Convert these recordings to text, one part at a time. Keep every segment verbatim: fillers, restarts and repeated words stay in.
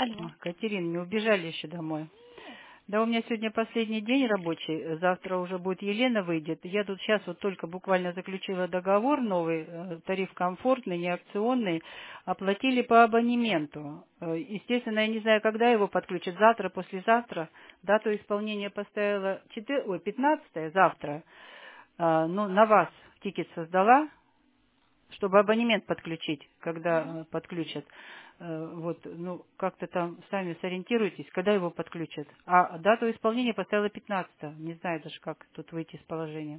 Алло. Катерина, не убежали еще домой? Да, у меня сегодня последний день рабочий, завтра уже будет Елена выйдет. Я тут сейчас вот только буквально заключила договор новый, э, тариф комфортный, не акционный, оплатили по абонементу. Э, Естественно, я не знаю, когда его подключат, завтра, послезавтра. Дату исполнения поставила четыре, ой, пятнадцатое, завтра. А, ну, на вас тикет создала, чтобы абонемент подключить, когда Мгм. э, подключат. Э, Вот, ну, как-то там сами сориентируйтесь, когда его подключат. А дату исполнения поставила пятнадцатое. Не знаю даже, как тут выйти из положения.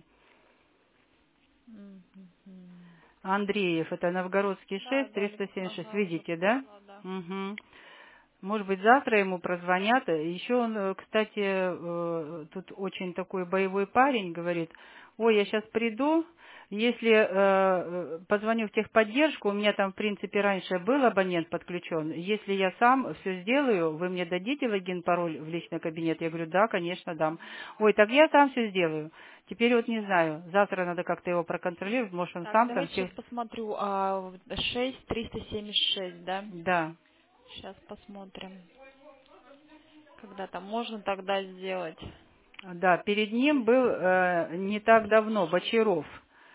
Мгм. Андреев, это Новгородский Да, шесть, да, триста Лен- семьдесят шесть, ага, уже видите, да? пришла, да. Угу. Может быть, завтра ему прозвонят. Еще он, э, кстати, э, тут очень такой боевой парень, говорит, ой, я сейчас приду, если э, э, позвоню в техподдержку, у меня там, в принципе, раньше был абонент подключен, если я сам все сделаю, вы мне дадите логин, пароль в личный кабинет? Я говорю, да, конечно, дам. Ой, так я сам все сделаю. Теперь вот не знаю, завтра надо как-то его проконтролировать, может, он Так, сам там давайте сейчас все... посмотрю. А, шесть триста семьдесят шесть, да? Да. Сейчас посмотрим. Когда там можно тогда сделать? Да, перед ним был э, не так давно Бочаров,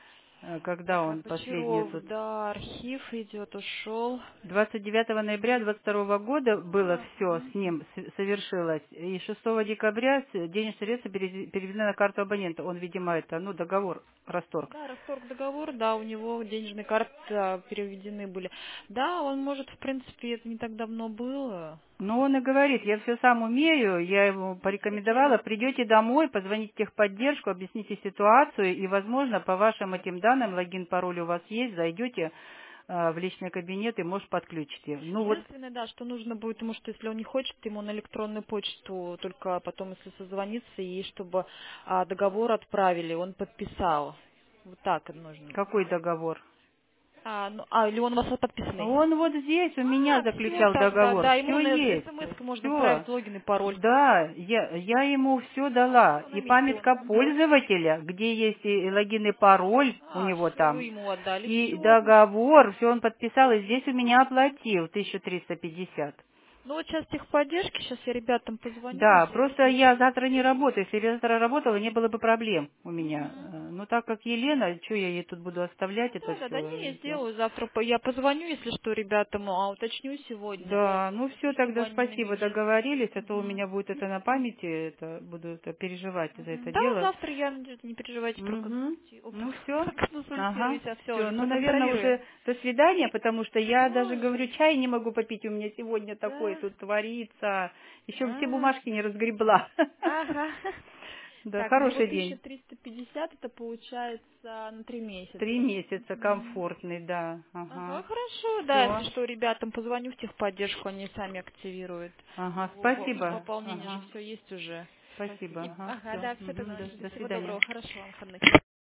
э, когда Так, он последний Бочаров, тут. да, архив идет, ушел. двадцать девятого ноября двадцать второго года было А, все мгм. с ним с- совершилось. И шестого декабря с- денежные средства перез- переведены на карту абонента. Он, видимо, это, ну, договор расторг. Да, расторг договор, да, у него денежные карты а, переведены были. Да, он может, в принципе, это не так давно было. Но он и говорит, я все сам умею, я ему порекомендовала, Окей. придете домой, позвоните в техподдержку, объясните ситуацию, и, возможно, по вашим этим данным, логин, пароль у вас есть, зайдете э, в личный кабинет и, может, подключите. Ну вот, Единственное, да, что нужно будет ему, что если он не хочет, ему на электронную почту, только потом, если созвониться, и чтобы а, договор отправили, он подписал. Вот так это нужно. какой договор? А, ну, а, или он у вас вот подписанный? Он вот здесь у меня А, все заключал тогда, договор, да, ему все на есть, смс можно все. отправить логин и пароль. Да, я, я ему все дала. Все на И месте он, памятка ага. пользователя, где есть и логин и пароль у А, него все, там. ему отдали, И все. договор, все он подписал, и здесь у меня оплатил тысячу триста пятьдесят. Ну вот сейчас техподдержки, сейчас я ребятам позвоню, Да, если просто есть. я завтра не работаю. Если бы я завтра работала, не было бы проблем у меня. Мгм. Э, Но так как Елена, что я ей тут буду оставлять это Да, да, да, не, я все? сделаю завтра. по- Я позвоню, если что, ребятам, а уточню сегодня, Да, ну все, чтобы тогда они на спасибо, месте. договорились, а то у Мгм. меня будет это на памяти, это буду это переживать за Мгм. это Да, дело. завтра я, надеюсь, не переживайте, Угу. проконсульти- оп, Ну все, ага, проконсультируюсь, а все. все, Ну, наверное, проконтролируем. уже до свидания, потому что я даже Тоже. говорю, чай не могу попить, у меня сегодня такое Да. тут творится. Еще все А, бумажки не разгребла. ага. Да, Так, у него хороший день. тысяча триста пятьдесят, это получается на три Три месяца. месяца Мгм. комфортный, да. Ага, Ага. хорошо, да, Все. если что, ребятам позвоню в техподдержку, они сами активируют. Ага, В- в- спасибо. Пополнение же Ага. все есть уже. Спасибо. Ага, Ага, все. да, все Угу. тогда. До, до Всего свидания. доброго, хорошего вам выходных.